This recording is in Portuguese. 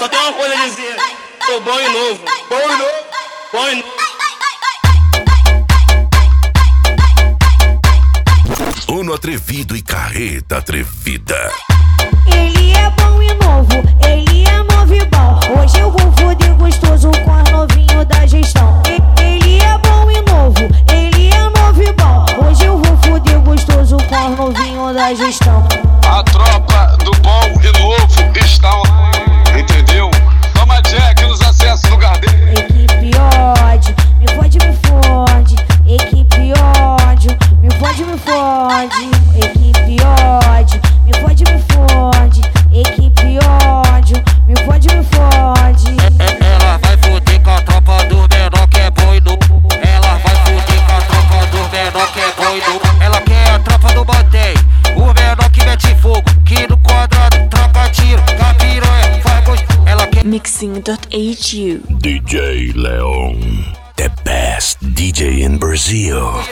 Só tem uma coisa a dizer. Sou bom e novo. Bom e novo. Bom e novo. Uno atrevido e carreta atrevida. Ele é bom e novo, ele é novo e bom. Hoje eu vou foder gostoso com as novinho da gestão. Ele é bom e novo, ele é novo e bom. Hoje eu vou foder gostoso com as novinho da gestão. A tropa do bom e novo está online, entendeu? Toma Jack nos acessos do Garden. Equipe ódio, me fode, me fode. Equipe ódio, me fode, me fode. Equipe ódio, me fode, me fode. Equipe ódio, me fode, me fode. Ela vai foder com a tropa do menor que é bom e novo. Ela vai foder com a tropa do menor que é bom e novo. Ela quer a tropa do mantém, o menor que mete fogo, que no quadrado troca tiro, na piranha faz gosto. Ela quer Mixing.hu DJ Leon, the best DJ in Brazil.